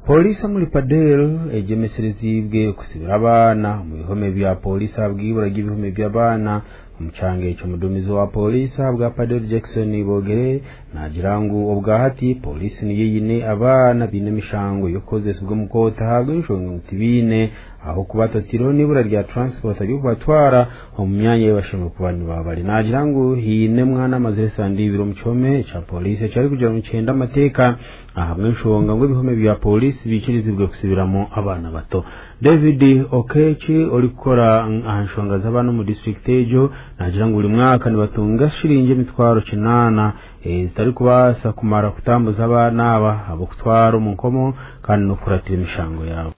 Polisi muri Padel ejemeserezibwe kusibira abana mu bihome bya polisi abwibura y'ibihome by'abana umucange cyo mudumizo wa polisi bwa Padel Jackson Bogere nagirangu obwahati polisi ni yine abana bine mishango yokoze subwo mukota hago inshonga mutibine aho kubatatiro nibura rya transport ari kubatwara mu myanya y'abashimwe ku bantu babari nagirangu hine mwana mazere sandi biro mucome cha polisi cyari kugira mu cenda amateka ahamwe inshonga ngo bihome bya polisi bikirizibwe kusibiramo abana bato David Okechi olikora anshonga z'abana mu district ejo nagirangu uri mwaka nibatunga shiringe mitwaro 9 zitari kubasa kumara kutambuza abana abo kutwara mu nkomo kandi no kuratira imishango yabo.